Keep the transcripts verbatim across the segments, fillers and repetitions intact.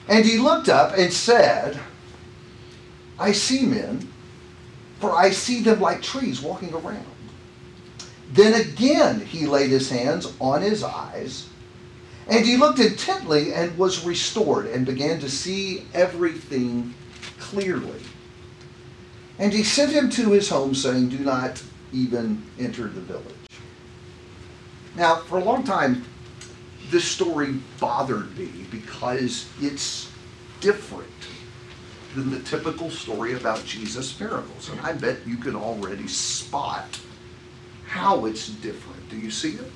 And he looked up and said, I see men, for I see them like trees walking around. Then again he laid his hands on his eyes, and he looked intently and was restored and began to see everything clearly. And he sent him to his home, saying, do not even enter the village. Now, for a long time, this story bothered me because it's different than the typical story about Jesus' miracles. And I bet you can already spot how it's different. Do you see it?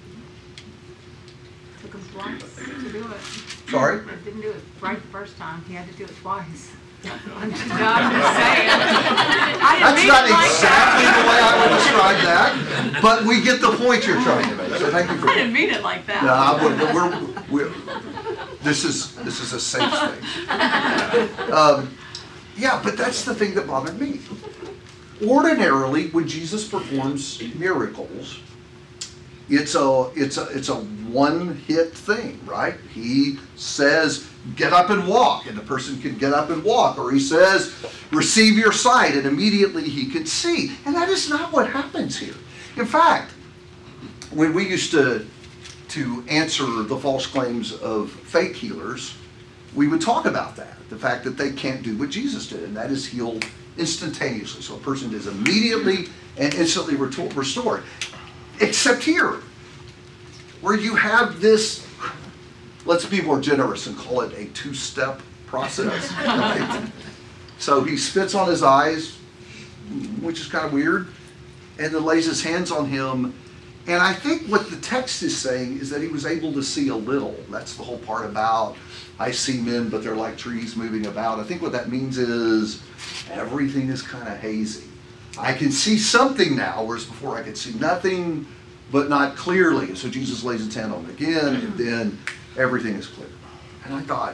It took him twice to do it. Sorry? He didn't do it right the first time. He had to do it twice. I'm just, no, I'm just saying. I didn't That's mean not it like exactly that. the way I would describe that, but we get the point you're trying to make. So thank you for I didn't mean it like that. No, I wouldn't. We're, we're, this is this is a safe space. Um, yeah, but that's the thing that bothered me. Ordinarily, when Jesus performs miracles, it's a it's a it's a one-hit thing, right? He says, "Get up and walk," and the person can get up and walk, or he says, "Receive your sight," and immediately he can see. And that is not what happens here. In fact, when we used to to answer the false claims of fake healers, we would talk about that, the fact that they can't do what Jesus did, and that is heal instantaneously. So a person is immediately and instantly restored. Except here, where you have this, let's be more generous and call it a two-step process. Right? So he spits on his eyes, which is kind of weird, and then lays his hands on him. And I think what the text is saying is that he was able to see a little. That's the whole part about, I see men, but they're like trees moving about. I think what that means is everything is kind of hazy. I can see something now, whereas before I could see nothing, but not clearly. So Jesus lays his hand on him again, and then everything is clear. And I thought,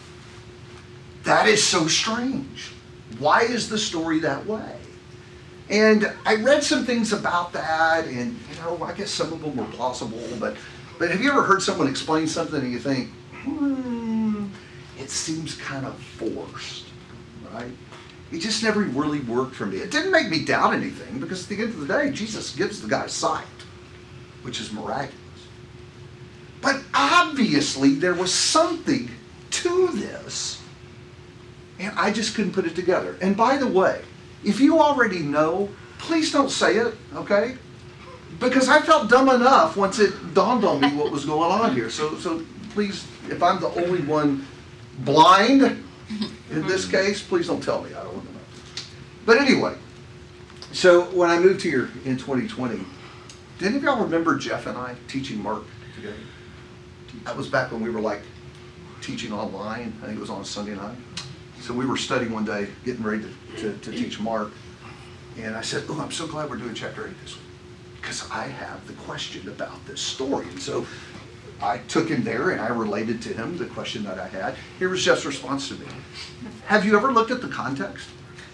that is so strange. Why is the story that way? And I read some things about that, and you know, I guess some of them were plausible, but but have you ever heard someone explain something and you think, hmm, it seems kind of forced, right? It just never really worked for me. It didn't make me doubt anything, because at the end of the day, Jesus gives the guy sight, which is miraculous. But obviously there was something to this, and I just couldn't put it together. And by the way, if you already know, please don't say it, okay? Because I felt dumb enough once it dawned on me what was going on here. So, so please, if I'm the only one blind in this case, please don't tell me. I don't want to know. But anyway, so when I moved here in twenty twenty, did any of y'all remember Jeff and I teaching Mark together? That was back when we were like teaching online. I think it was on a Sunday night. So we were studying one day, getting ready to, to, to teach Mark. And I said, oh, I'm so glad we're doing chapter eight this week, because I have the question about this story. And so I took him there and I related to him the question that I had. Here was Jeff's response to me. Have you ever looked at the context?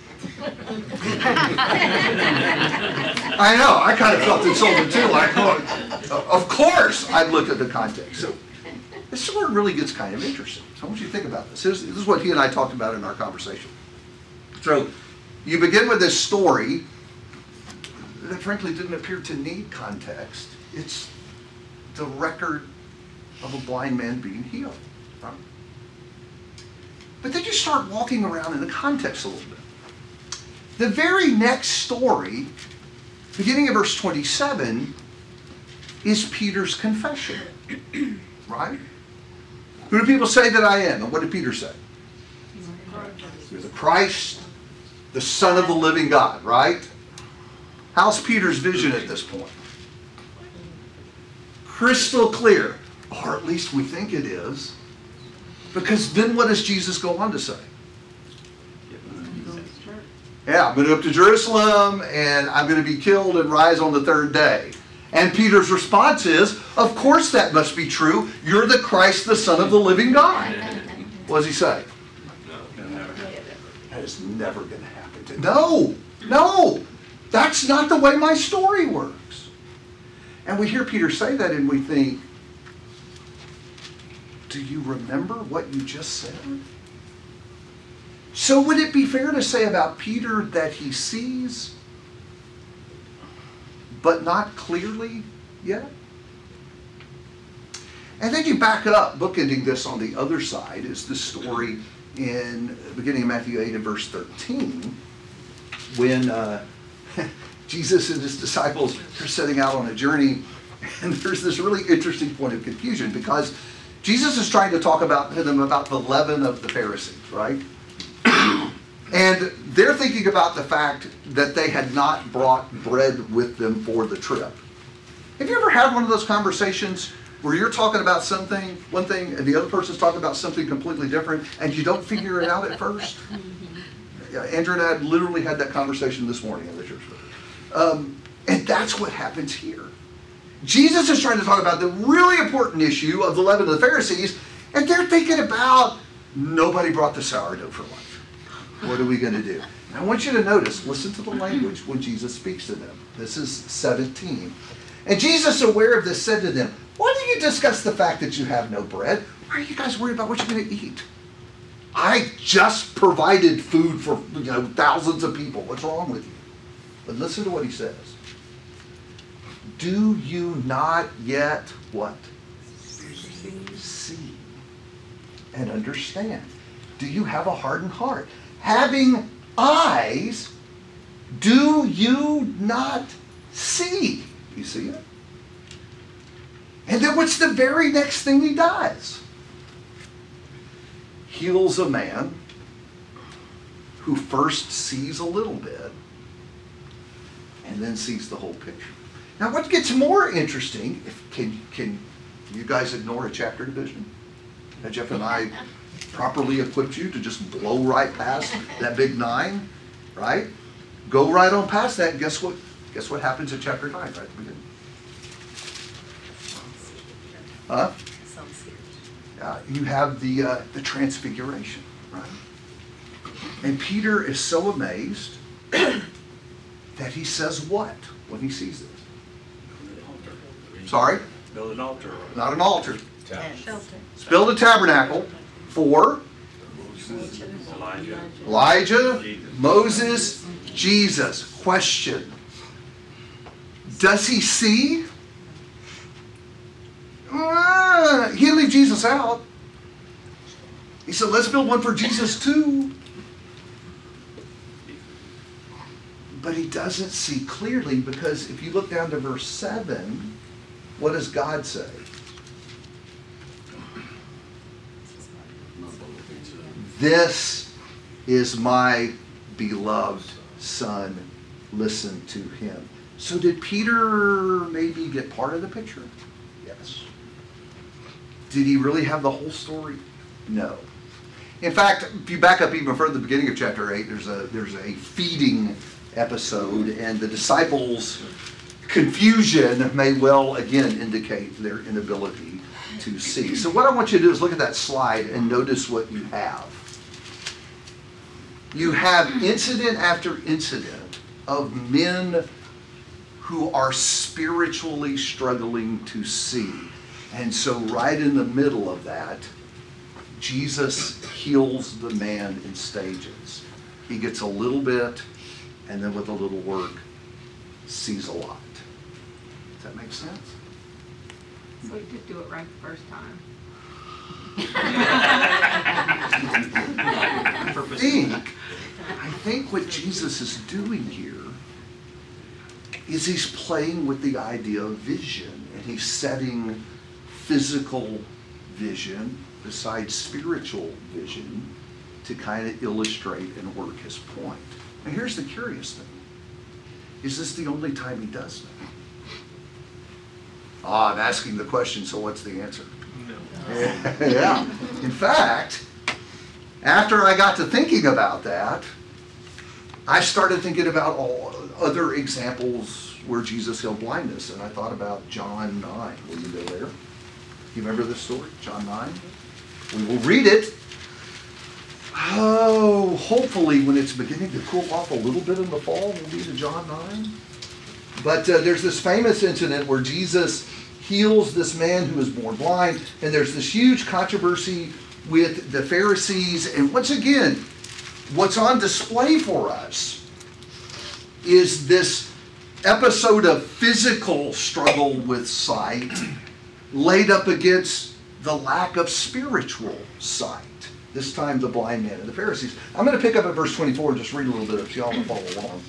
I know, I kind of felt insulted too. Like, oh, of course I'd look at the context. So this is where it really gets kind of interesting. So I want you to think about this. This is what he and I talked about in our conversation. So you begin with this story that frankly didn't appear to need context. It's the record of a blind man being healed. Right? But then you start walking around in the context a little bit. The very next story, beginning of verse twenty-seven, is Peter's confession. Right? Who do people say that I am? And what did Peter say? You're the Christ, the Son of the living God, right? How's Peter's vision at this point? Crystal clear. Or at least we think it is. Because then what does Jesus go on to say? Yeah, I'm going to go up to Jerusalem, and I'm going to be killed and rise on the third day. And Peter's response is, of course that must be true. You're the Christ, the Son of the living God. What does he say? That is never going to happen. To, no, no. That's not the way my story works. And we hear Peter say that and we think, do you remember what you just said? So would it be fair to say about Peter that he sees, but not clearly yet? And then you back up, bookending this on the other side is the story in beginning of Matthew eight and verse thirteen, when uh, Jesus and his disciples are setting out on a journey, and there's this really interesting point of confusion because Jesus is trying to talk about to them about the leaven of the Pharisees, right? And they're thinking about the fact that they had not brought bread with them for the trip. Have you ever had one of those conversations where you're talking about something, one thing, and the other person's talking about something completely different, and you don't figure it out at first? Yeah, Andrew and I literally had that conversation this morning in the church. Um, and that's what happens here. Jesus is trying to talk about the really important issue of the leaven of the Pharisees, and they're thinking about, nobody brought the sourdough for lunch. What are we going to do? And I want you to notice, listen to the language when Jesus speaks to them. This is seventeen. And Jesus, aware of this, said to them, why do you discuss the fact that you have no bread? Why are you guys worried about what you're going to eat? I just provided food for you know thousands of people. What's wrong with you? But listen to what he says. Do you not yet what? See and understand. Do you have a hardened heart? Having eyes, do you not see? You see it? And then what's the very next thing he does? Heals a man who first sees a little bit and then sees the whole picture. Now what gets more interesting, if, can, can you guys ignore a chapter division? Now, Jeff and I properly equipped you to just blow right past that big nine, right? Go right on past that, and guess what? Guess what happens in chapter nine, right at the beginning? Huh? Uh, you have the uh, the transfiguration, right? And Peter is so amazed that he says what when he sees this? Sorry? Build an altar. Not an altar. Shelter. Let's build a tabernacle for Elijah. Elijah, Moses, Jesus. Question. Does he see? Uh, he didn't leave Jesus out. He said, let's build one for Jesus too. But he doesn't see clearly because if you look down to verse seven, what does God say? This is my beloved son. Listen to him. So did Peter maybe get part of the picture? Yes. Did he really have the whole story? No. In fact, if you back up even further, the beginning of chapter eight, there's a there's a feeding episode, and the disciples' confusion may well again indicate their inability to see. So what I want you to do is look at that slide and notice what you have. You have incident after incident of men who are spiritually struggling to see. And so right in the middle of that, Jesus heals the man in stages. He gets a little bit, and then with a little work, sees a lot. Does that make sense? So he did do it right the first time. I think, I think what Jesus is doing here is he's playing with the idea of vision, and he's setting physical vision beside spiritual vision to kind of illustrate and work his point. Now here's the curious thing. Is this the only time he does that? Ah, I'm asking the question, so what's the answer? No. Yeah. In fact, after I got to thinking about that, I started thinking about all other examples where Jesus healed blindness, and I thought about John nine. Will you go there? You remember this story, John nine? We will read it. Oh, hopefully when it's beginning to cool off a little bit in the fall, we'll be to John nine. But uh, there's this famous incident where Jesus heals this man who is born blind, and there's this huge controversy with the Pharisees. And once again, what's on display for us is this episode of physical struggle with sight laid up against the lack of spiritual sight. This time the blind man and the Pharisees. I'm going to pick up at verse twenty-four and just read a little bit of it so y'all can follow along.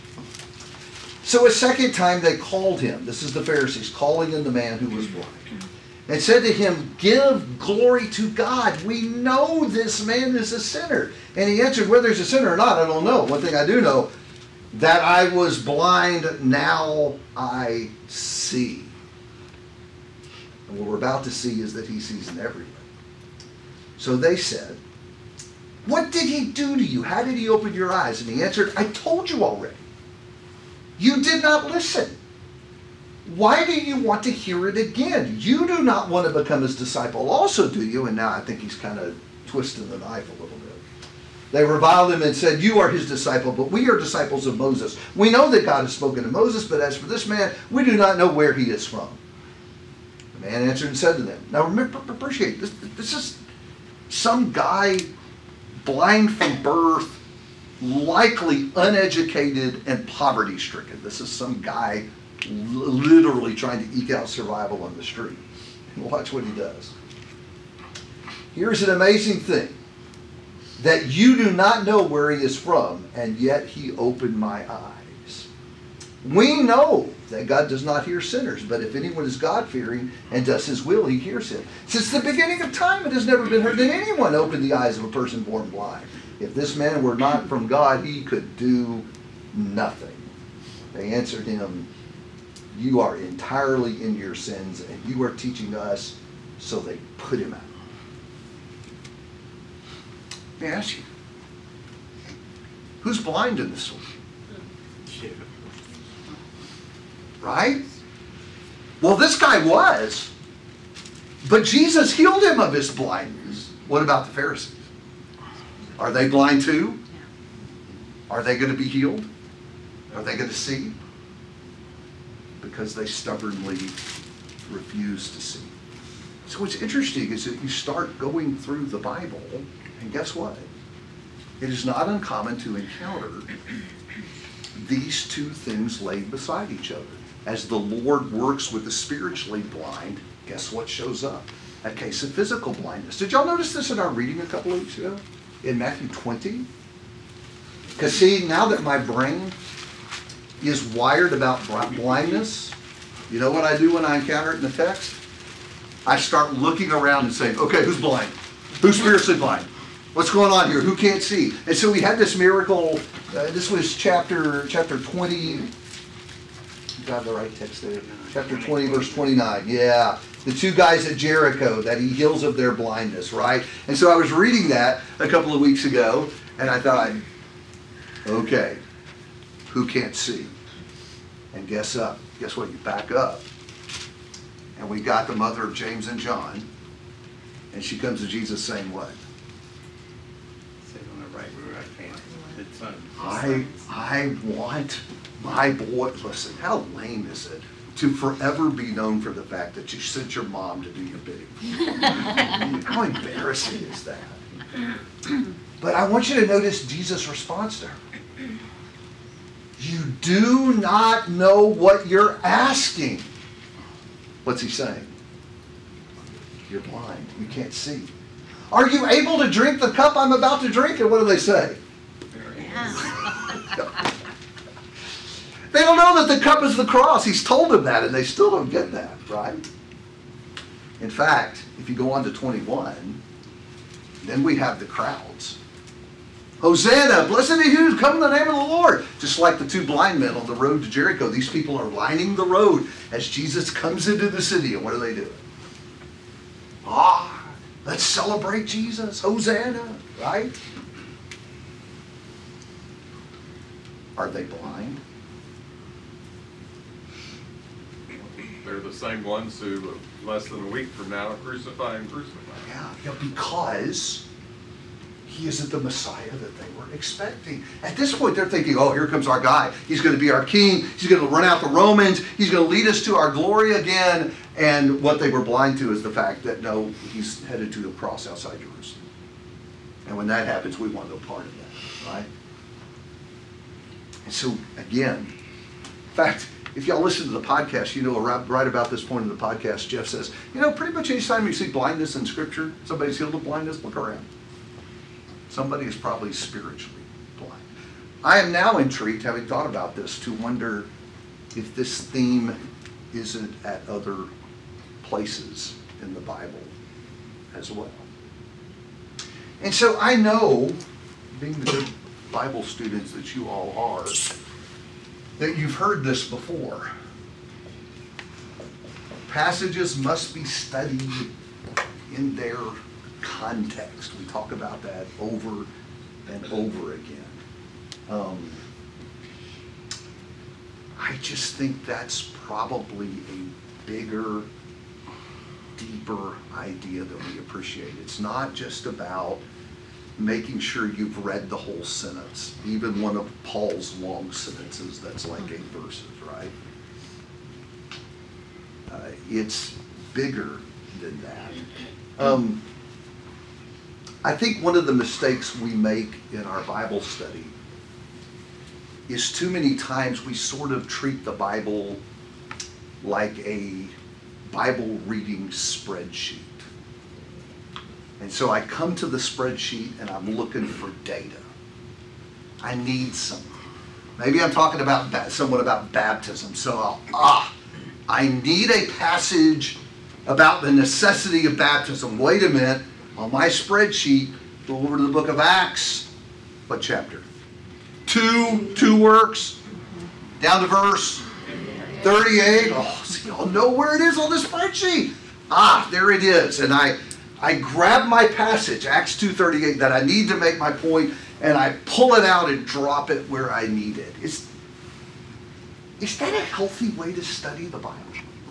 So a second time they called him. This is the Pharisees calling in the man who was blind. And said to him, give glory to God. We know this man is a sinner. And he answered, whether he's a sinner or not, I don't know. One thing I do know, that I was blind, now I see. And what we're about to see is that he sees in every way. So they said, what did he do to you? How did he open your eyes? And he answered, I told you already. You did not listen. Why do you want to hear it again? You do not want to become his disciple also, do you? And now I think he's kind of twisting the knife a little bit. They reviled him and said, you are his disciple, but we are disciples of Moses. We know that God has spoken to Moses, but as for this man, we do not know where he is from. The man answered and said to them, now remember, appreciate this, this is some guy blind from birth, likely uneducated and poverty stricken. This is some guy literally trying to eke out survival on the street. And watch what he does. Here's an amazing thing. That you do not know where he is from, and yet he opened my eyes. We know that God does not hear sinners, but if anyone is God-fearing and does his will, he hears him. Since the beginning of time, it has never been heard that anyone opened the eyes of a person born blind. If this man were not from God, he could do nothing. They answered him, you are entirely in your sins, and you are teaching us. So they put him out. Let me ask you, who's blind in this story? Right? Well, this guy was, but Jesus healed him of his blindness. What about the Pharisees? Are they blind too? Are they going to be healed? Are they going to see? Because they stubbornly refuse to see. So what's interesting is that you start going through the Bible, and guess what? It is not uncommon to encounter these two things laid beside each other. As the Lord works with the spiritually blind, guess what shows up? A case of physical blindness. Did y'all notice this in our reading a couple of weeks ago? In Matthew twenty? Because see, now that my brain is wired about blindness, you know what I do when I encounter it in the text? I start looking around and saying, okay, who's blind? Who's spiritually blind? What's going on here? Who can't see? And so we had this miracle. Uh, this was chapter chapter twenty. Got the right text there. Chapter twenty, verse twenty-nine. Yeah. The two guys at Jericho that he heals of their blindness, right? And so I was reading that a couple of weeks ago, and I thought, okay, who can't see? And guess up. Guess what? You back up. And we got the mother of James and John, and she comes to Jesus saying what? Sit on the right where I can. It's son. I I want my boy. Listen, how lame is it to forever be known for the fact that you sent your mom to do your bidding? How embarrassing is that? But I want you to notice Jesus' response to her. You do not know what you're asking. What's he saying? You're blind. You can't see. Are you able to drink the cup I'm about to drink? And what do they say? They don't know that the cup is the cross. He's told them that, and they still don't get that, right? In fact, if you go on to twenty-one, then we have the crowds. Hosanna, blessed is he who comes in the name of the Lord. Just like the two blind men on the road to Jericho, these people are lining the road as Jesus comes into the city. And what do they do? Ah, let's celebrate Jesus. Hosanna, right? Are they blind? They're the same ones who, less than a week from now, are crucifying, crucifying. Yeah, yeah, because he isn't the Messiah that they were expecting. At this point, they're thinking, oh, here comes our guy. He's going to be our king. He's going to run out the Romans. He's going to lead us to our glory again. And what they were blind to is the fact that, no, he's headed to the cross outside Jerusalem. And when that happens, we want no part of that, right? And so, again, in fact, if y'all listen to the podcast, you know, right about this point in the podcast, Jeff says, you know, pretty much any time you see blindness in Scripture, somebody's healed of blindness, look around. Somebody is probably spiritually blind. I am now intrigued, having thought about this, to wonder if this theme isn't at other places in the Bible as well. And so I know, being the good Bible students that you all are, that you've heard this before. Passages must be studied in their context. We talk about that over and over again. Um, I just think that's probably a bigger, deeper idea that we appreciate. It's not just about making sure you've read the whole sentence, even one of Paul's long sentences that's like eight verses, right? Uh, it's bigger than that. Um, I think one of the mistakes we make in our Bible study is too many times we sort of treat the Bible like a Bible reading spreadsheet. And so I come to the spreadsheet and I'm looking for data. I need something. Maybe I'm talking about ba- somewhat about baptism. So I'll, ah, I need a passage about the necessity of baptism. Wait a minute. On my spreadsheet, go over to the book of Acts. What chapter? Two, two works. Down to verse thirty-eight. Oh, see, I'll know where it is on the spreadsheet. Ah, there it is. And I, I grab my passage, Acts two thirty-eight, that I need to make my point, and I pull it out and drop it where I need it. Is, is that a healthy way to study the Bible?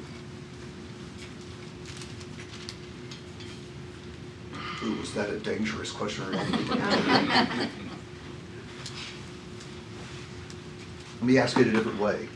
Ooh, was that a dangerous question? Let me ask it a different way.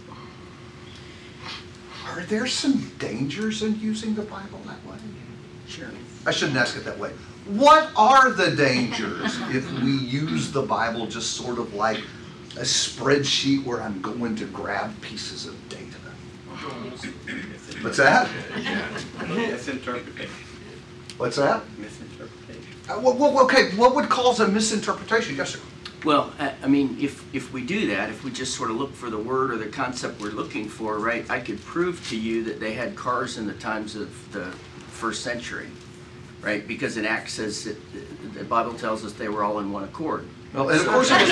Are there some dangers in using the Bible that way? Sure. I shouldn't ask it that way. What are the dangers if we use the Bible just sort of like a spreadsheet where I'm going to grab pieces of data? What's that? Misinterpretation. What's that? Misinterpretation. Uh, well, well, okay, what would cause a misinterpretation? Yes, sir. Well, I I mean, if, if we do that, if we just sort of look for the word or the concept we're looking for, right, I could prove to you that they had cars in the times of the first century, right? Because in Acts says that the Bible tells us they were all in one accord. Well, and of course it was,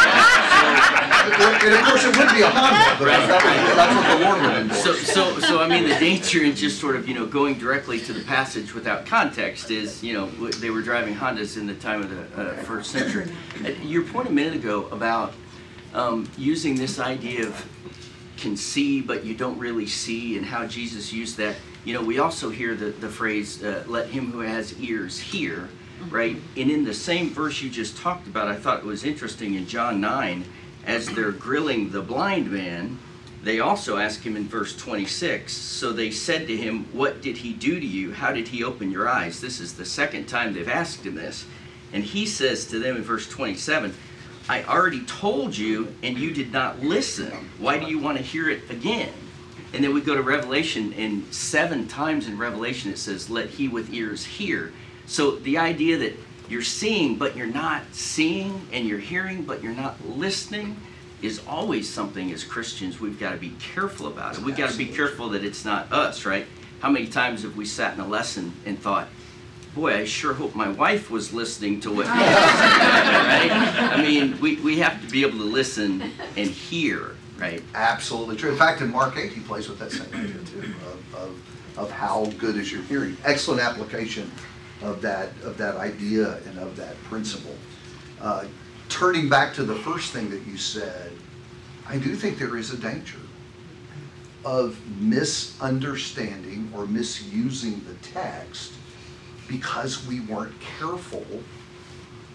and of course it would be a Honda, but that was, that's what the Lord would endorse. So, so, so I mean, the danger in just sort of, you know, going directly to the passage without context is, you know, w- they were driving Hondas in the time of the uh, first century. Uh, Your point a minute ago about um, using this idea of can see but you don't really see, and how Jesus used that. You know, we also hear the, the phrase, uh, let him who has ears hear, right? And in the same verse you just talked about, I thought it was interesting in John nine, as they're grilling the blind man, they also ask him in verse twenty-six, so they said to him, what did he do to you? How did he open your eyes? This is the second time they've asked him this. And he says to them in verse twenty-seven, I already told you and you did not listen. Why do you want to hear it again? And then we go to Revelation, and seven times in Revelation it says, let he with ears hear. So the idea that you're seeing but you're not seeing, and you're hearing but you're not listening, is always something as Christians we've got to be careful about it. We've got to be careful that it's not us, right? How many times have we sat in a lesson and thought, boy, I sure hope my wife was listening to what he was saying, right? I mean, we, we have to be able to listen and hear, right? Absolutely true. In fact, in Mark eight, he plays with that same idea too, of, of, of how good is your hearing. Excellent application of that, of that idea and of that principle. Uh, turning back to the first thing that you said, I do think there is a danger of misunderstanding or misusing the text because we weren't careful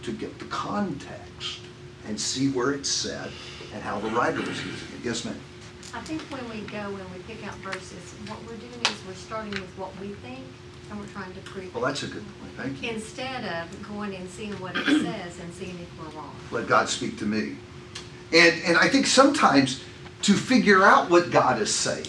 to get the context and see where it's said and how the writer is using it. Yes, ma'am? I think when we go and we pick out verses, what we're doing is we're starting with what we think and we're trying to prove Well, it. that's a good point. Thank you. Instead of going and seeing what it says and seeing if we're wrong. Let God speak to me. And, and I think sometimes to figure out what God is saying,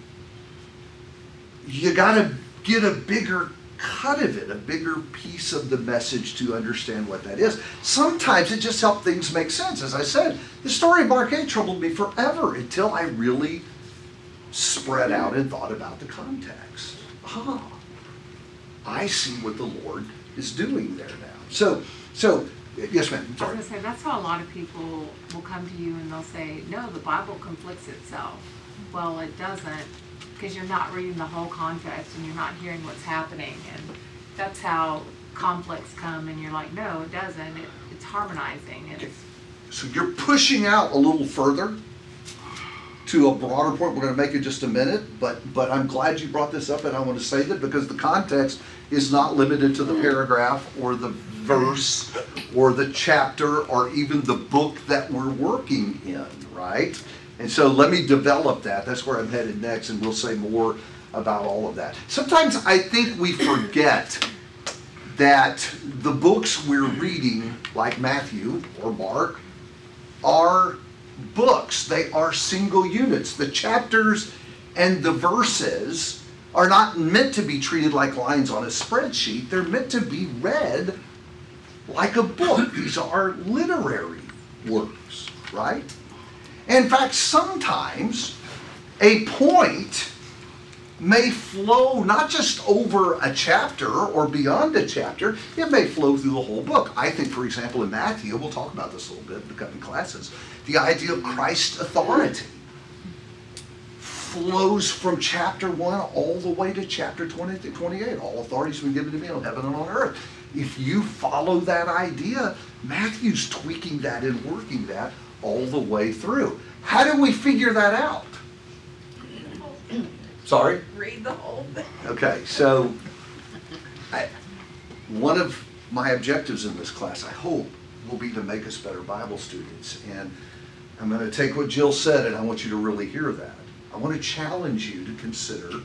you got to get a bigger cut of it, a bigger piece of the message to understand what that is. Sometimes it just helps things make sense. As I said, the story of Mark eight troubled me forever until I really spread out and thought about the context. Ah, I see what the Lord is doing there now. So, so yes, ma'am. I was Sorry. gonna say, that's how a lot of people will come to you and they'll say, no, the Bible conflicts itself. Well, it doesn't, because you're not reading the whole context and you're not hearing what's happening. And that's how conflicts come, and you're like, no, it doesn't. It, it's harmonizing. It's, So you're pushing out a little further to a broader point we're going to make in just a minute, but but I'm glad you brought this up, and I want to say that because the context is not limited to the paragraph or the verse or the chapter or even the book that we're working in, right? And so let me develop that. That's where I'm headed next, and we'll say more about all of that. Sometimes I think we forget that the books we're reading, like Matthew or Mark, are books. They are single units. The chapters and the verses are not meant to be treated like lines on a spreadsheet. They're meant to be read like a book. These are literary works, right? In fact, sometimes a point may flow not just over a chapter or beyond a chapter, it may flow through the whole book. I think, for example, in Matthew, we'll talk about this a little bit in the coming classes, the idea of Christ's authority flows from chapter one all the way to chapter twenty to twenty-eight. All authority has been given to me on heaven and on earth. If you follow that idea, Matthew's tweaking that and working that all the way through. How do we figure that out? Sorry? Read the whole thing. Okay, so I, one of my objectives in this class, I hope, will be to make us better Bible students. And I'm going to take what Jill said, and I want you to really hear that. I want to challenge you to consider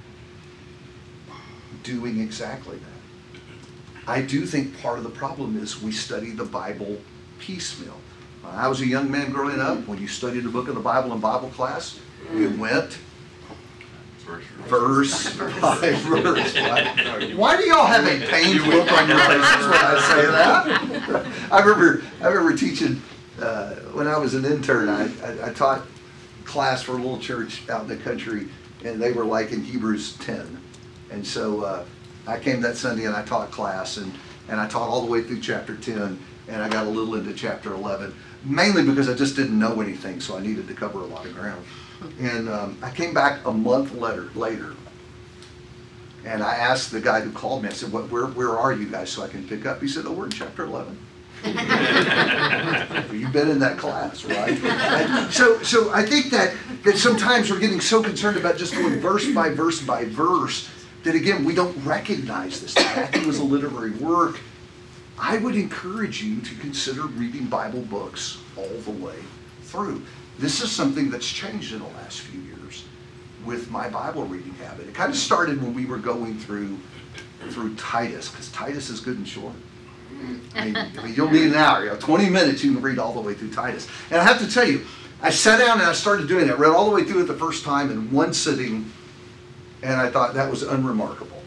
doing exactly that. I do think part of the problem is we study the Bible piecemeal. When I was a young man growing up, when you studied a book of the Bible in Bible class, you went verse by verse. Right? Why do y'all have a pained look on your faces when I say that? I remember, I remember teaching uh, when I was an intern. I, I, I taught class for a little church out in the country, and they were like in Hebrews ten. And so uh, I came that Sunday and I taught class, and, and I taught all the way through chapter ten, and I got a little into chapter eleven, mainly because I just didn't know anything, so I needed to cover a lot of ground. And um, I came back a month later, later, and I asked the guy who called me, I said, what, where, where are you guys so I can pick up? He said, oh, we're in chapter eleven. You've been in that class, right? And so so I think that, that sometimes we're getting so concerned about just going verse by verse by verse that, again, we don't recognize this. Matthew was a literary work. I would encourage you to consider reading Bible books all the way through. This is something that's changed in the last few years with my Bible reading habit. It kind of started when we were going through through Titus, because Titus is good and short. I mean, I mean, you'll need an hour, you know, twenty minutes you can read all the way through Titus. And I have to tell you, I sat down and I started doing it, read all the way through it the first time in one sitting, and I thought that was unremarkable.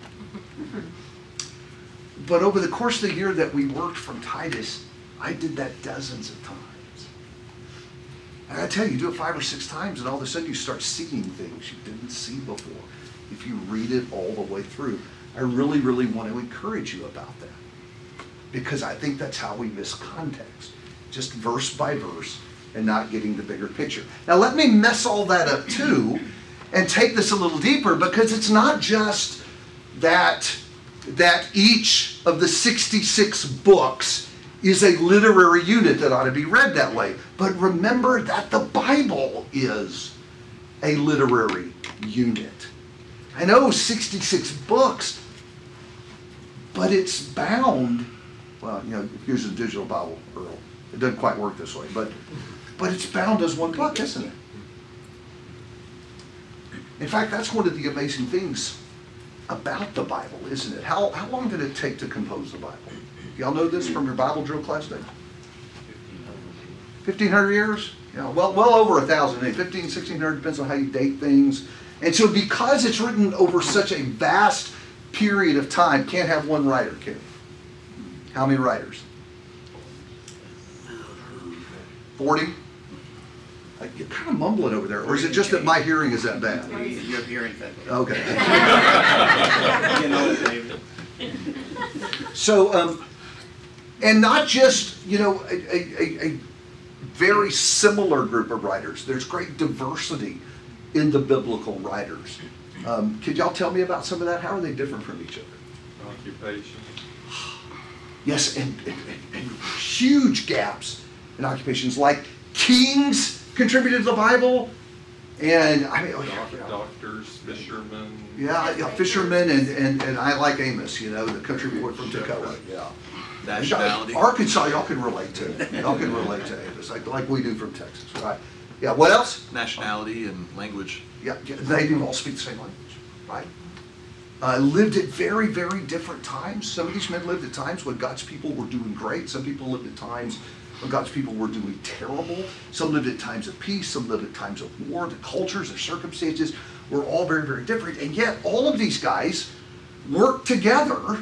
But over the course of the year that we worked from Titus, I did that dozens of times. And I tell you, you do it five or six times, and all of a sudden you start seeing things you didn't see before if you read it all the way through. I really, really want to encourage you about that, because I think that's how we miss context, just verse by verse and not getting the bigger picture. Now let me mess all that up too and take this a little deeper, because it's not just that, that each of the sixty-six books is a literary unit that ought to be read that way. But remember that the Bible is a literary unit. I know sixty-six books, but it's bound well, you know, use a digital Bible, Earl. It doesn't quite work this way, but, but it's bound as one book, isn't it? In fact, that's one of the amazing things about the Bible, isn't it? How, how long did it take to compose the Bible? Y'all know this from your Bible drill class day? fifteen hundred years? Yeah, well, well over a thousand, fifteen, sixteen hundred, depends on how you date things. And so because it's written over such a vast period of time, can't have one writer, can it? How many writers? forty? Like, you're kind of mumbling over there, or is it just that my hearing is that bad? Your hearing's that bad. Okay. You know, David. So, um, and not just, you know, a, a, a very similar group of writers. There's great diversity in the biblical writers. Um, could y'all tell me about some of that? How are they different from each other? Occupation. Yes, and, and, and huge gaps in occupations, like kings contributed to the Bible, and I mean, oh, yeah, Doc- Doctors, fishermen. yeah, yeah, fishermen, and, and, and I like Amos, you know, the country boy from Toccoa, yeah. Nationality. Arkansas, y'all can relate to. Y'all can relate to Amos, like, like we do from Texas, right? Yeah, what else? Nationality and language. Yeah, yeah, they didn't all speak the same language, right? Uh, lived at very, very different times. Some of these men lived at times when God's people were doing great. Some people lived at times when God's people were doing terrible. Some lived at times of peace. Some lived at times of war. The cultures, their circumstances were all very, very different. And yet all of these guys worked together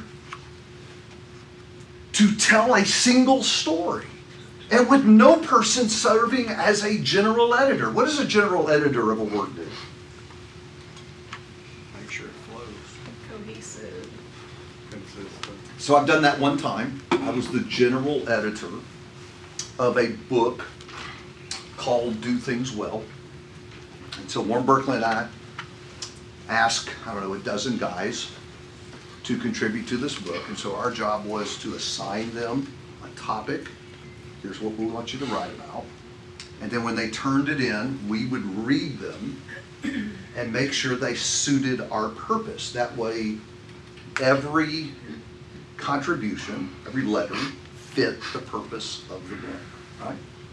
to tell a single story. And with no person serving as a general editor. What does a general editor of a work do? Make sure it flows. Cohesive. Consistent. So I've done that one time. I was the general editor of a book called Do Things Well. And so Warren Berkeley and I asked, I don't know, a dozen guys to contribute to this book. And so our job was to assign them a topic. Here's what we want you to write about. And then when they turned it in, we would read them and make sure they suited our purpose. That way, every contribution, every letter fit the purpose of the book, right?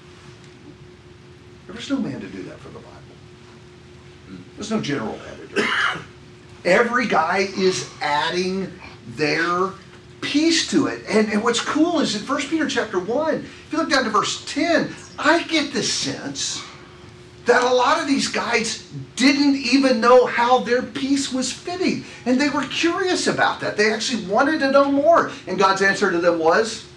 There's no man to do that for the Bible. There's no general editor. Every guy is adding their piece to it. And, and what's cool is in First Peter chapter one, if you look down to verse ten, I get the sense that a lot of these guys didn't even know how their piece was fitting. And they were curious about that. They actually wanted to know more. And God's answer to them was,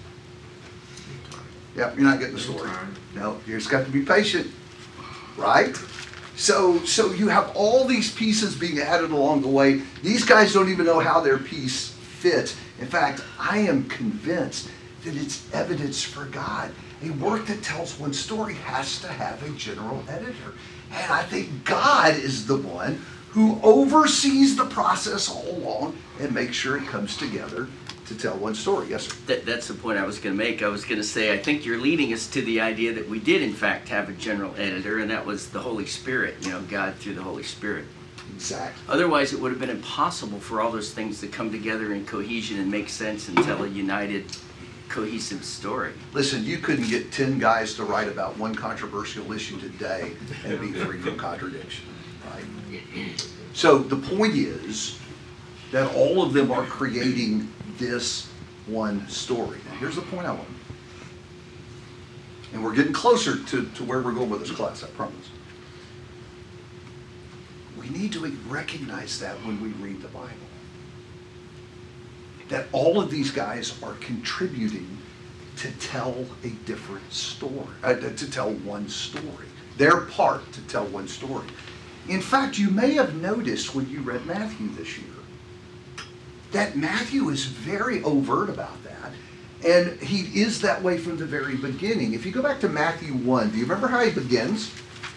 yep, you're not getting the story. No, you just got to be patient, right? So, so you have all these pieces being added along the way. These guys don't even know how their piece fits. In fact, I am convinced that it's evidence for God. A work that tells one story has to have a general editor. And I think God is the one who oversees the process all along and makes sure it comes together to tell one story. Yes, sir? That, that's the point I was going to make. I was going to say, I think you're leading us to the idea that we did, in fact, have a general editor, and that was the Holy Spirit, you know, God through the Holy Spirit. Exactly. Otherwise, it would have been impossible for all those things to come together in cohesion and make sense and tell a united, cohesive story. Listen, you couldn't get ten guys to write about one controversial issue today and be free from contradiction, right? So the point is that all of them are creating this one story. Now, here's the point I want. And we're getting closer to, to where we're going with this class, I promise. We need to recognize that when we read the Bible. That all of these guys are contributing to tell a different story, uh, to tell one story. Their part to tell one story. In fact, you may have noticed when you read Matthew this year, that Matthew is very overt about that. And he is that way from the very beginning. If you go back to Matthew one, do you remember how he begins?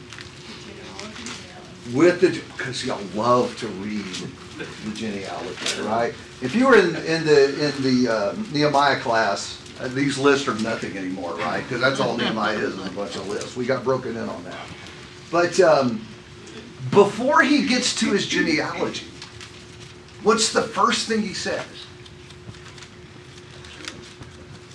With the, because y'all love to read the genealogy, right? If you were in, in the in the uh, Nehemiah class, uh, these lists are nothing anymore, right? Because that's all Nehemiah is, is a bunch of lists. We got broken in on that. But um, before he gets to his genealogy, what's the first thing he says?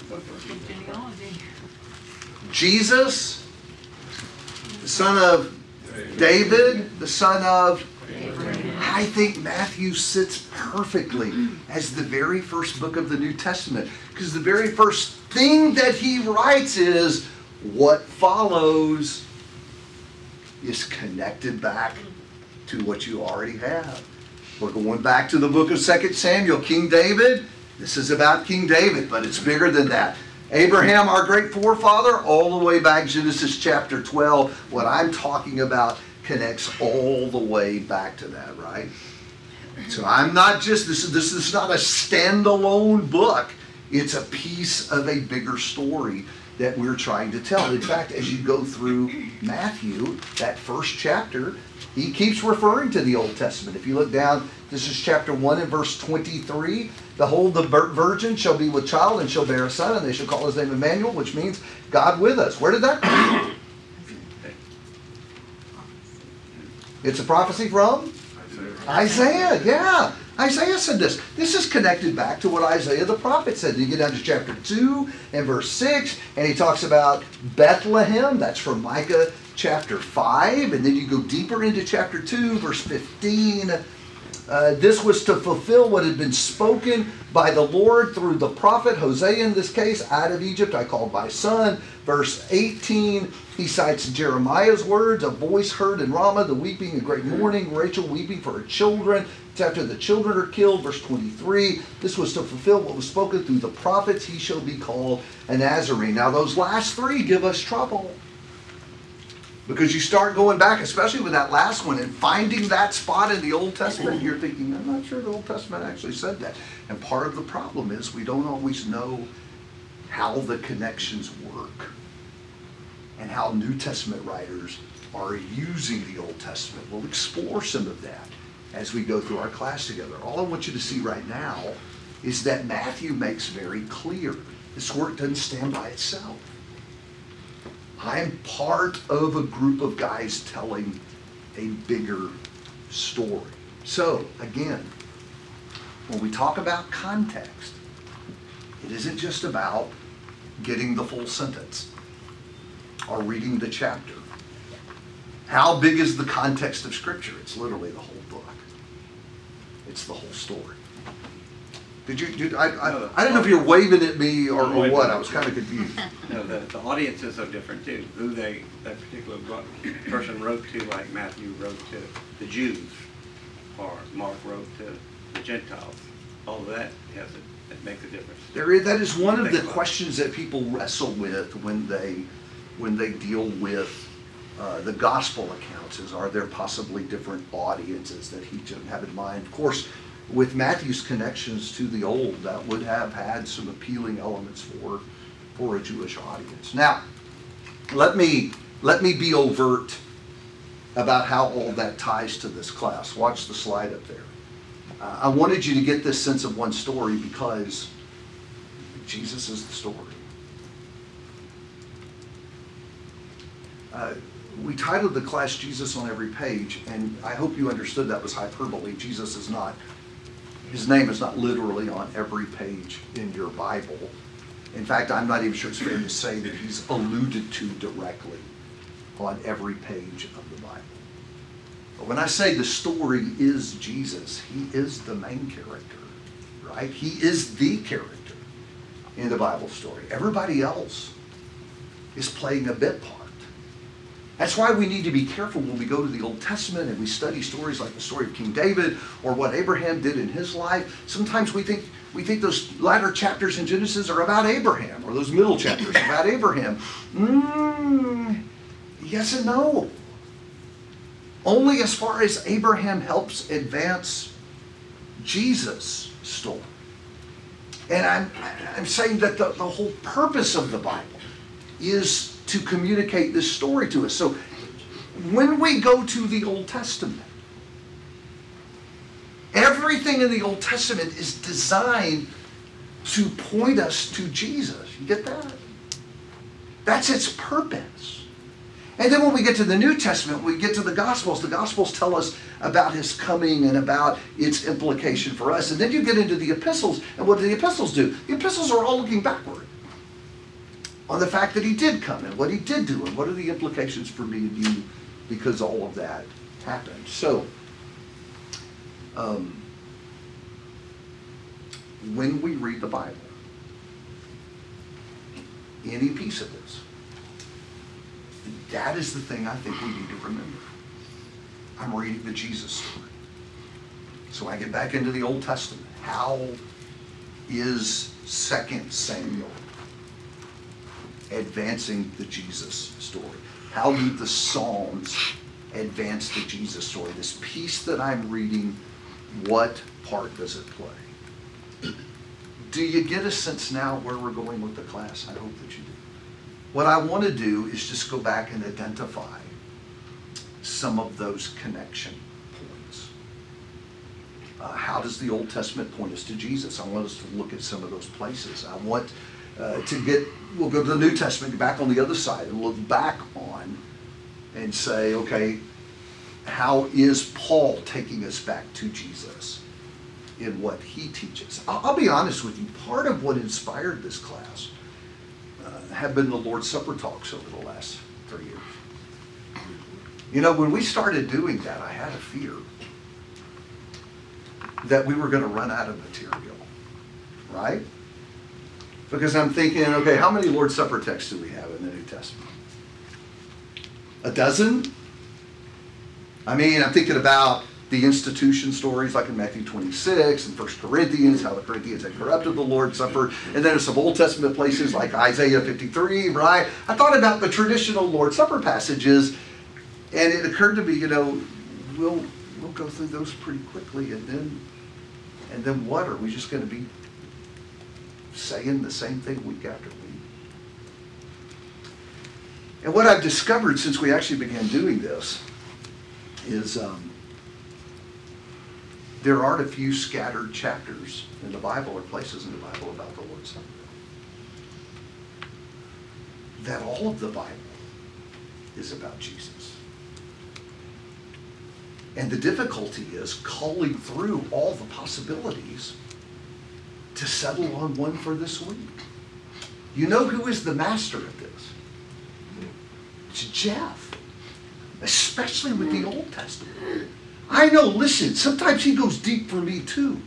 Genealogy. Jesus, the son of David, the son of, I think Matthew sits perfectly as the very first book of the New Testament, because the very first thing that he writes is what follows is connected back to what you already have. We're going back to the book of Second Samuel. King David, this is about King David, but it's bigger than that. Abraham, our great forefather, all the way back Genesis chapter twelve. What I'm talking about connects all the way back to that, right? So I'm not just, this is, this is not a standalone book. It's a piece of a bigger story that we're trying to tell. In fact, as you go through Matthew, that first chapter, he keeps referring to the Old Testament. If you look down, this is chapter one and verse twenty-three. Behold, the virgin shall be with child and shall bear a son, and they shall call his name Emmanuel, which means God with us. Where did that come from? It's a prophecy from Isaiah, yeah. Isaiah said this. This is connected back to what Isaiah the prophet said. You get down to chapter two and verse six, and he talks about Bethlehem. That's from Micah chapter five. And then you go deeper into chapter two, verse fifteen. Uh, this was to fulfill what had been spoken by the Lord through the prophet Hosea, in this case, out of Egypt I called my son. Verse eighteen, he cites Jeremiah's words, a voice heard in Ramah, the weeping and great mourning, Rachel weeping for her children. It's after the children are killed. Verse twenty-three, this was to fulfill what was spoken through the prophets, he shall be called a Nazarene. Now those last three give us trouble. Because you start going back, especially with that last one, and finding that spot in the Old Testament, you're thinking, I'm not sure the Old Testament actually said that. And part of the problem is we don't always know how the connections work and how New Testament writers are using the Old Testament. We'll explore some of that as we go through our class together. All I want you to see right now is that Matthew makes very clear this work doesn't stand by itself. I'm part of a group of guys telling a bigger story. So, again, when we talk about context, it isn't just about getting the full sentence or reading the chapter. How big is the context of Scripture? It's literally the whole book. It's the whole story. Did you, did, I, I, I don't know if you're waving at me or, or what. I was kind of confused. No, the, the audiences are different too. Who they, that particular book, person wrote to, like Matthew wrote to the Jews, or Mark wrote to the Gentiles. All of that has a, it makes a difference. There is, that is one of the questions that people wrestle with when they, when they deal with uh, the gospel accounts. Is, are there possibly different audiences that he should have in mind? Of course, with Matthew's connections to the Old, that would have had some appealing elements for, for a Jewish audience. Now, let me, let me be overt about how all that ties to this class. Watch the slide up there. Uh, I wanted you to get this sense of one story because Jesus is the story. Uh, we titled the class Jesus on Every Page, and I hope you understood that was hyperbole. Jesus is not, his name is not literally on every page in your Bible. In fact, I'm not even sure it's fair to say that he's alluded to directly on every page of the Bible. But when I say the story is Jesus, he is the main character, right? He is the character in the Bible story. Everybody else is playing a bit part. That's why we need to be careful when we go to the Old Testament and we study stories like the story of King David or what Abraham did in his life. Sometimes we think we think those latter chapters in Genesis are about Abraham, or those middle chapters are about Abraham. Mm, yes and no. Only as far as Abraham helps advance Jesus' story. And I'm, I'm saying that the, the whole purpose of the Bible is to communicate this story to us. So when we go to the Old Testament, everything in the Old Testament is designed to point us to Jesus. You get that? That's its purpose. And then when we get to the New Testament, we get to the Gospels. The Gospels tell us about his coming and about its implication for us. And then you get into the epistles, and what do the epistles do? The epistles are all looking backward. on the fact that he did come and what he did do and what are the implications for me and you because all of that happened. So, um, when we read the Bible, any piece of this, that is the thing I think we need to remember. I'm reading the Jesus story. So I get back into the Old Testament. How is Second Samuel advancing the Jesus story? How do the Psalms advance the Jesus story? This piece that I'm reading, what part does it play? Do you get a sense now where we're going with the class? I hope that you do. What I want to do is just go back and identify some of those connection points. Uh, how does the Old Testament point us to Jesus? I want us to look at some of those places. I want uh, to get, we'll go to the New Testament, get back on the other side and look back on and say, okay, how is Paul taking us back to Jesus in what he teaches? I'll, I'll be honest with you, part of what inspired this class uh, have been the Lord's Supper talks over the last three years. You know, when we started doing that, I had a fear that we were going to run out of material, right? Because I'm thinking, okay, how many Lord's Supper texts do we have in the New Testament? A dozen? I mean, I'm thinking about the institution stories like in Matthew twenty-six and First Corinthians, how the Corinthians had corrupted the Lord's Supper. And then there's some Old Testament places like Isaiah fifty-three, right? I thought about the traditional Lord's Supper passages, and it occurred to me, you know, we'll we'll go through those pretty quickly, and then and then what? Are we just going to be saying the same thing week after week? And what I've discovered since we actually began doing this is um, there aren't a few scattered chapters in the Bible or places in the Bible about the Lord's Supper. That all of the Bible is about Jesus. And the difficulty is culling through all the possibilities to settle on one for this week. You know who is the master of this? It's Jeff. Especially with the Old Testament. I know, listen, sometimes he goes deep for me too.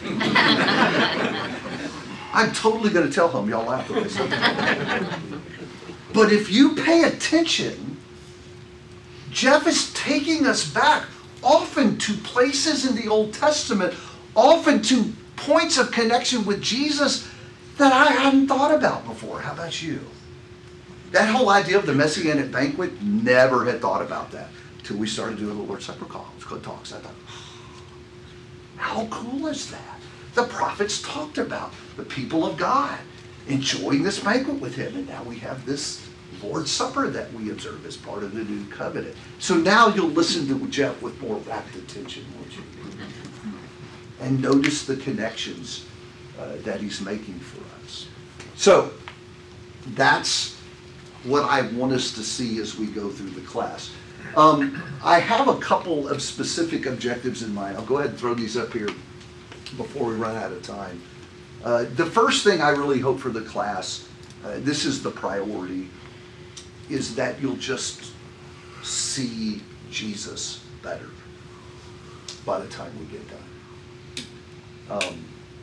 I'm totally going to tell him, y'all laugh at this. But if you pay attention, Jeff is taking us back often to places in the Old Testament, often to points of connection with Jesus that I hadn't thought about before. How about you? That whole idea of the Messianic banquet, never had thought about that until we started doing the Lord's Supper talks. I thought, how cool is that? The prophets talked about the people of God enjoying this banquet with him, and now we have this Lord's Supper that we observe as part of the new covenant. So now you'll listen to Jeff with more rapt attention, won't you? And notice the connections uh, that he's making for us. So that's what I want us to see as we go through the class. Um, I have a couple of specific objectives in mind. I'll go ahead and throw these up here before we run out of time. Uh, the first thing I really hope for the class, uh, this is the priority, is that you'll just see Jesus better by the time we get done. Um,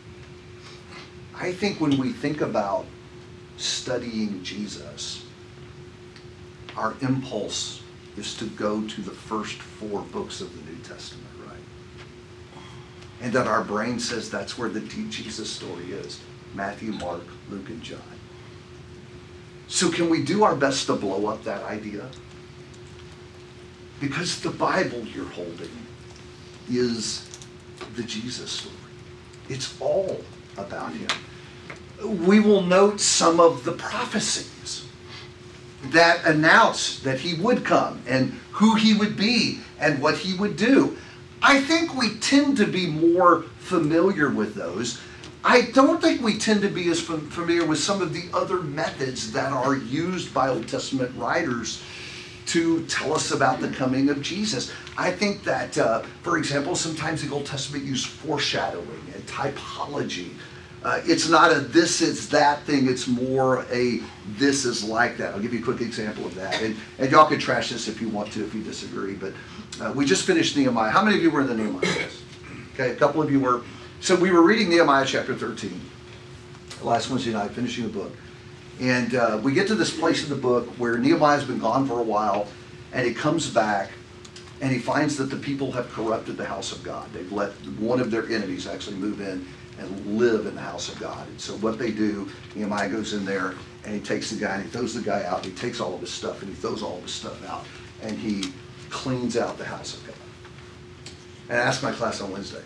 I think when we think about studying Jesus, our impulse is to go to the first four books of the New Testament, right? And that our brain says that's where the Jesus story is. Matthew, Mark, Luke, and John. So can we do our best to blow up that idea? Because the Bible you're holding is the Jesus story. It's all about him. We will note some of the prophecies that announce that he would come and who he would be and what he would do. I think we tend to be more familiar with those. I don't think we tend to be as familiar with some of the other methods that are used by Old Testament writers to tell us about the coming of Jesus. I think that, uh, for example, sometimes the Old Testament used foreshadowing and typology Uh, it's not a this is that thing, it's more a this is like that. I'll give you a quick example of that. And, and y'all can trash this if you want to, if you disagree. But uh, we just finished Nehemiah. How many of you were in the Nehemiah class? Okay, a couple of you were. So we were reading Nehemiah chapter thirteen last Wednesday night, finishing the book. And uh, we get to this place in the book where Nehemiah's been gone for a while, and he comes back, and he finds that the people have corrupted the house of God. They've let one of their enemies actually move in and live in the house of God. And so what they do, Nehemiah goes in there, and he takes the guy, and he throws the guy out, and he takes all of his stuff, and he throws all of his stuff out, and he cleans out the house of God. And I asked my class on Wednesday,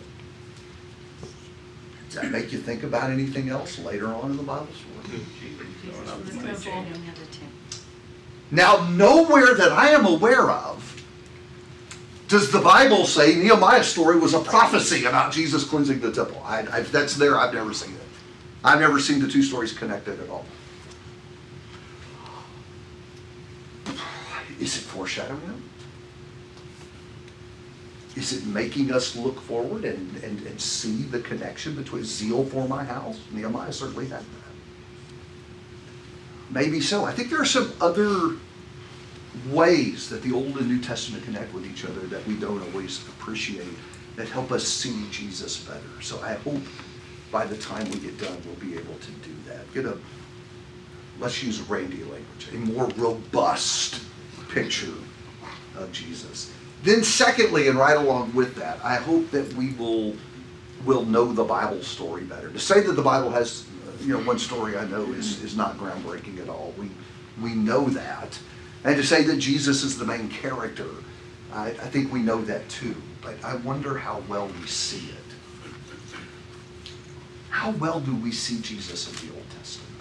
does that make you think about anything else later on in the Bible story? Now, nowhere that I am aware of does the Bible say Nehemiah's story was a prophecy about Jesus cleansing the temple. I, I, that's there. I've never seen it. I've never seen the two stories connected at all. Is it foreshadowing them? Is it making us look forward and, and, and see the connection between zeal for my house? Nehemiah certainly had that. Maybe so. I think there are some other ways that the Old and New Testament connect with each other that we don't always appreciate, that help us see Jesus better. So I hope by the time we get done, we'll be able to do that. Get a, let's use Randy language, a more robust picture of Jesus. Then secondly, and right along with that, I hope that we will will know the Bible story better. To say that the Bible has, you know, one story I know is, is not groundbreaking at all. We we know that. And to say that Jesus is the main character, I, I think we know that too. But I wonder how well we see it. How well do we see Jesus in the Old Testament?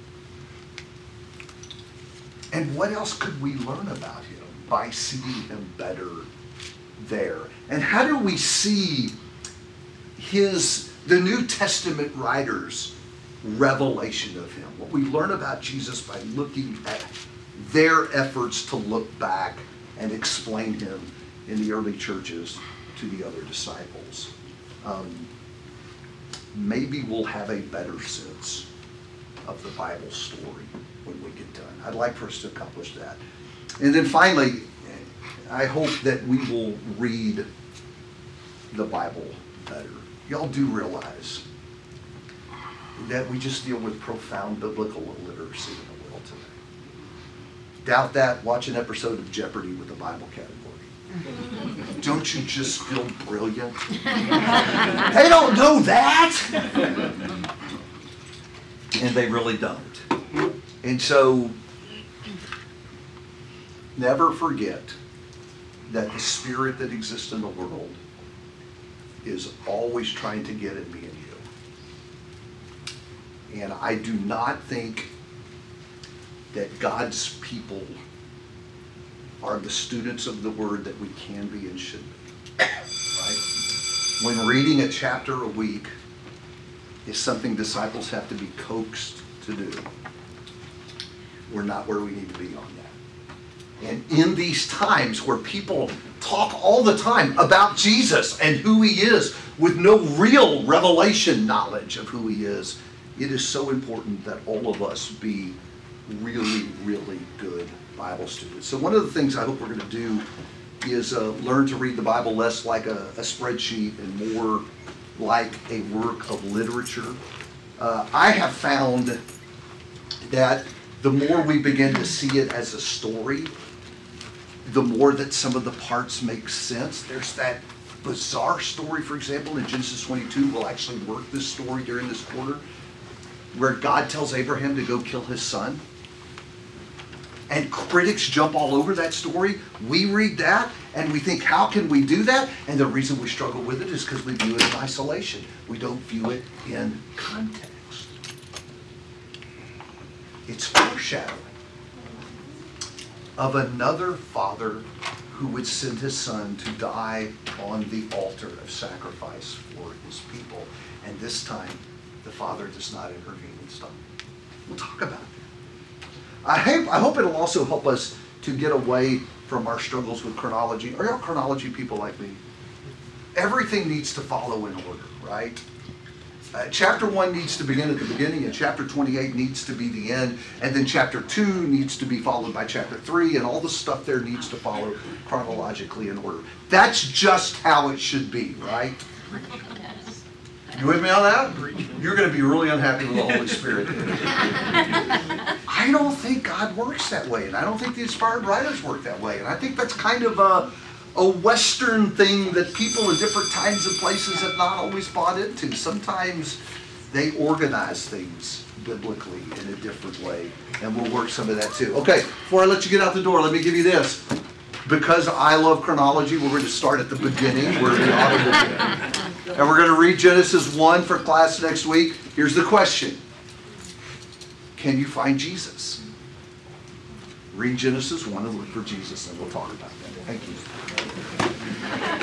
And what else could we learn about him by seeing him better there? And how do we see his, the New Testament writers' revelation of him? What we learn about Jesus by looking at their efforts to look back and explain him in the early churches to the other disciples. Um, maybe we'll have a better sense of the Bible story when we get done. I'd like for us to accomplish that. And then finally, I hope that we will read the Bible better. Y'all do realize that we just deal with profound biblical illiteracy in the world today. Doubt that? Watch an episode of Jeopardy with the Bible category. Don't you just feel brilliant? They don't know that! And they really don't. And so, never forget that the spirit that exists in the world is always trying to get at me and you. And I do not think that God's people are the students of the Word that we can be and should be. Right? When reading a chapter a week is something disciples have to be coaxed to do, we're not where we need to be on that. And in these times where people talk all the time about Jesus and who he is with no real revelation knowledge of who he is, it is so important that all of us be really, really good Bible students. So one of the things I hope we're going to do is uh, learn to read the Bible less like a, a spreadsheet and more like a work of literature. Uh, I have found that the more we begin to see it as a story, the more that some of the parts make sense. There's that bizarre story, for example, in Genesis twenty-two. We'll actually work this story during this quarter, where God tells Abraham to go kill his son. And critics jump all over that story. We read that and we think, how can we do that? And the reason we struggle with it is because we view it in isolation. We don't view it in context. It's foreshadowing of another father who would send his son to die on the altar of sacrifice for his people. And this time, the father does not intervene and stop. We'll talk about it. I hope, I hope it'll also help us to get away from our struggles with chronology. Are y'all chronology people like me? Everything needs to follow in order, right? Uh, chapter one needs to begin at the beginning, and chapter twenty-eight needs to be the end, and then chapter two needs to be followed by chapter three, and all the stuff there needs to follow chronologically in order. That's just how it should be, right? You with me on that? You're going to be really unhappy with the Holy Spirit. I don't think God works that way, and I don't think the inspired writers work that way, and I think that's kind of a a Western thing that people in different times and places have not always bought into. Sometimes they organize things biblically in a different way, and we'll work some of that too. Okay, before I let you get out the door, let me give you this. Because I love chronology, we're going to start at the beginning where the author began. And we're going to read Genesis one for class next week. Here's the question. Can you find Jesus? Read Genesis one and look for Jesus, and we'll talk about that. Thank you.